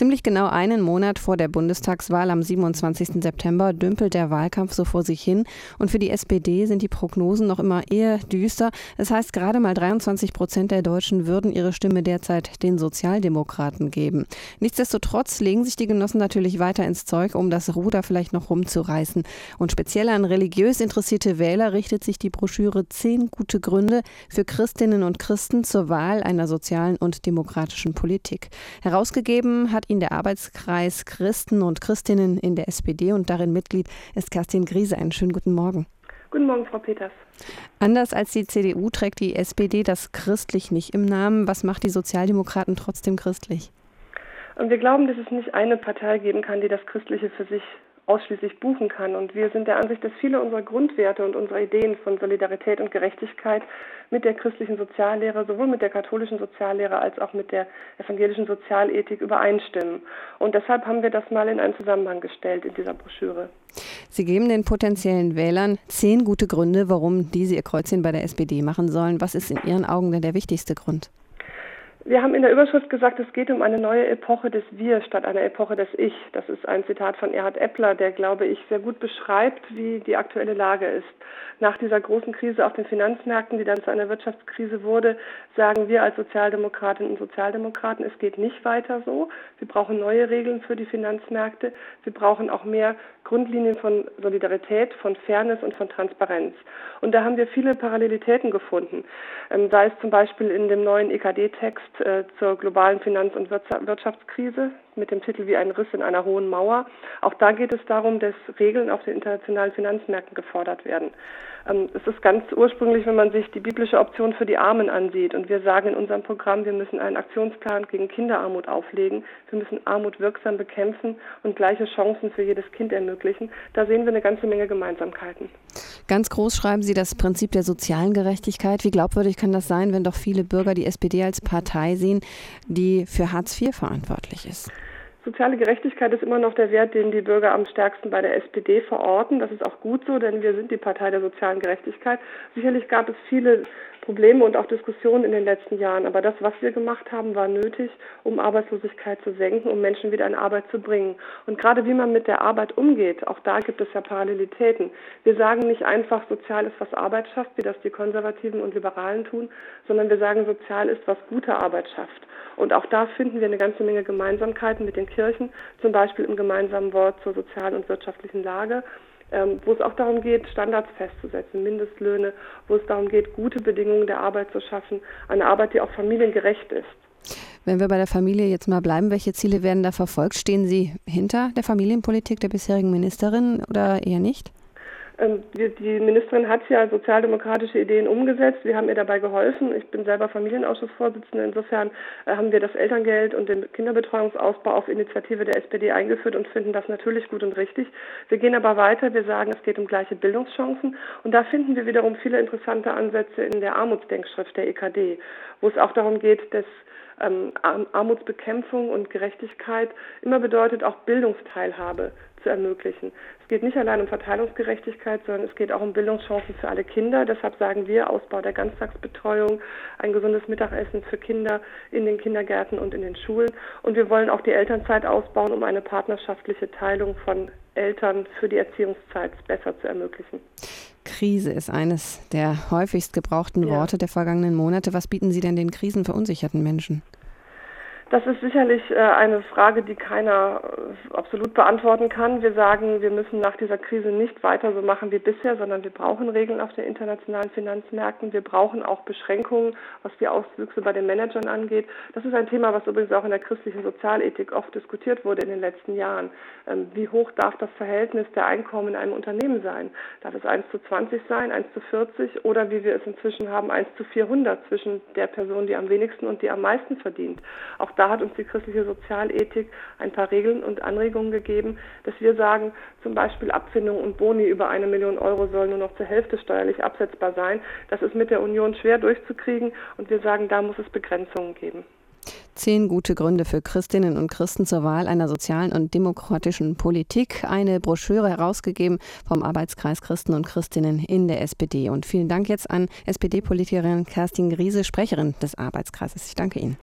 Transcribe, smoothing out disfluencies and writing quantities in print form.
Ziemlich genau einen Monat vor der Bundestagswahl am 27. September dümpelt der Wahlkampf so vor sich hin. Und für die SPD sind die Prognosen noch immer eher düster. Das heißt, gerade mal 23% der Deutschen würden ihre Stimme derzeit den Sozialdemokraten geben. Nichtsdestotrotz legen sich die Genossen natürlich weiter ins Zeug, um das Ruder vielleicht noch rumzureißen. Und speziell an religiös interessierte Wähler richtet sich die Broschüre 10 gute Gründe für Christinnen und Christen zur Wahl einer sozialen und demokratischen Politik. Herausgegeben hat ihn der Arbeitskreis Christen und Christinnen in der SPD und darin Mitglied ist Kerstin Griese. Einen schönen guten Morgen. Guten Morgen, Frau Peters. Anders als die CDU trägt die SPD das christlich nicht im Namen. Was macht die Sozialdemokraten trotzdem christlich? Und wir glauben, dass es nicht eine Partei geben kann, die das Christliche für sich ausschließlich buchen kann. Und wir sind der Ansicht, dass viele unserer Grundwerte und unserer Ideen von Solidarität und Gerechtigkeit mit der christlichen Soziallehre, sowohl mit der katholischen Soziallehre als auch mit der evangelischen Sozialethik übereinstimmen. Und deshalb haben wir das mal in einen Zusammenhang gestellt in dieser Broschüre. Sie geben den potenziellen Wählern 10 gute Gründe, warum diese ihr Kreuzchen bei der SPD machen sollen. Was ist in Ihren Augen denn der wichtigste Grund? Wir haben in der Überschrift gesagt, es geht um eine neue Epoche des Wir statt einer Epoche des Ich. Das ist ein Zitat von Erhard Eppler, der, glaube ich, sehr gut beschreibt, wie die aktuelle Lage ist. Nach dieser großen Krise auf den Finanzmärkten, die dann zu einer Wirtschaftskrise wurde, sagen wir als Sozialdemokratinnen und Sozialdemokraten, es geht nicht weiter so. Wir brauchen neue Regeln für die Finanzmärkte. Wir brauchen auch mehr Grundlinien von Solidarität, von Fairness und von Transparenz. Und da haben wir viele Parallelitäten gefunden. Sei es zum Beispiel in dem neuen EKD-Text zur globalen Finanz- und Wirtschaftskrise mit dem Titel Wie ein Riss in einer hohen Mauer. Auch da geht es darum, dass Regeln auf den internationalen Finanzmärkten gefordert werden. Es ist ganz ursprünglich, wenn man sich die biblische Option für die Armen ansieht. Und wir sagen in unserem Programm, wir müssen einen Aktionsplan gegen Kinderarmut auflegen. Wir müssen Armut wirksam bekämpfen und gleiche Chancen für jedes Kind ermöglichen. Da sehen wir eine ganze Menge Gemeinsamkeiten. Ganz groß schreiben Sie das Prinzip der sozialen Gerechtigkeit. Wie glaubwürdig kann das sein, wenn doch viele Bürger die SPD als Partei sehen, die für Hartz IV verantwortlich ist? Soziale Gerechtigkeit ist immer noch der Wert, den die Bürger am stärksten bei der SPD verorten. Das ist auch gut so, denn wir sind die Partei der sozialen Gerechtigkeit. Sicherlich gab es viele Probleme und auch Diskussionen in den letzten Jahren. Aber das, was wir gemacht haben, war nötig, um Arbeitslosigkeit zu senken, um Menschen wieder in Arbeit zu bringen. Und gerade wie man mit der Arbeit umgeht, auch da gibt es ja Parallelitäten. Wir sagen nicht einfach, sozial ist, was Arbeit schafft, wie das die Konservativen und Liberalen tun, sondern wir sagen, sozial ist, was gute Arbeit schafft. Und auch da finden wir eine ganze Menge Gemeinsamkeiten mit den Kirchen, zum Beispiel im gemeinsamen Wort zur sozialen und wirtschaftlichen Lage, wo es auch darum geht, Standards festzusetzen, Mindestlöhne, wo es darum geht, gute Bedingungen der Arbeit zu schaffen, eine Arbeit, die auch familiengerecht ist. Wenn wir bei der Familie jetzt mal bleiben, welche Ziele werden da verfolgt? Stehen Sie hinter der Familienpolitik der bisherigen Ministerin oder eher nicht? Die Ministerin hat ja sozialdemokratische Ideen umgesetzt. Wir haben ihr dabei geholfen. Ich bin selber Familienausschussvorsitzende. Insofern haben wir das Elterngeld und den Kinderbetreuungsausbau auf Initiative der SPD eingeführt und finden das natürlich gut und richtig. Wir gehen aber weiter. Wir sagen, es geht um gleiche Bildungschancen. Und da finden wir wiederum viele interessante Ansätze in der Armutsdenkschrift der EKD, wo es auch darum geht, dass Armutsbekämpfung und Gerechtigkeit immer bedeutet, auch Bildungsteilhabe zu ermöglichen. Es geht nicht allein um Verteilungsgerechtigkeit, sondern es geht auch um Bildungschancen für alle Kinder. Deshalb sagen wir, Ausbau der Ganztagsbetreuung, ein gesundes Mittagessen für Kinder in den Kindergärten und in den Schulen. Und wir wollen auch die Elternzeit ausbauen, um eine partnerschaftliche Teilung von Eltern für die Erziehungszeit besser zu ermöglichen. Krise ist eines der häufigst gebrauchten Worte der vergangenen Monate. Was bieten Sie denn den krisenverunsicherten Menschen? Das ist sicherlich eine Frage, die keiner absolut beantworten kann. Wir sagen, wir müssen nach dieser Krise nicht weiter so machen wie bisher, sondern wir brauchen Regeln auf den internationalen Finanzmärkten. Wir brauchen auch Beschränkungen, was die Auswüchse bei den Managern angeht. Das ist ein Thema, was übrigens auch in der christlichen Sozialethik oft diskutiert wurde in den letzten Jahren. Wie hoch darf das Verhältnis der Einkommen in einem Unternehmen sein? Darf es 1:20 sein, 1:40 oder wie wir es inzwischen haben, 1:400 zwischen der Person, die am wenigsten und die am meisten verdient? Auch da hat uns die christliche Sozialethik ein paar Regeln und Anregungen gegeben, dass wir sagen, zum Beispiel Abfindungen und Boni über 1 Million Euro sollen nur noch zur Hälfte steuerlich absetzbar sein. Das ist mit der Union schwer durchzukriegen und wir sagen, da muss es Begrenzungen geben. 10 gute Gründe für Christinnen und Christen zur Wahl einer sozialen und demokratischen Politik. Eine Broschüre herausgegeben vom Arbeitskreis Christen und Christinnen in der SPD. Und vielen Dank jetzt an SPD-Politikerin Kerstin Griese, Sprecherin des Arbeitskreises. Ich danke Ihnen.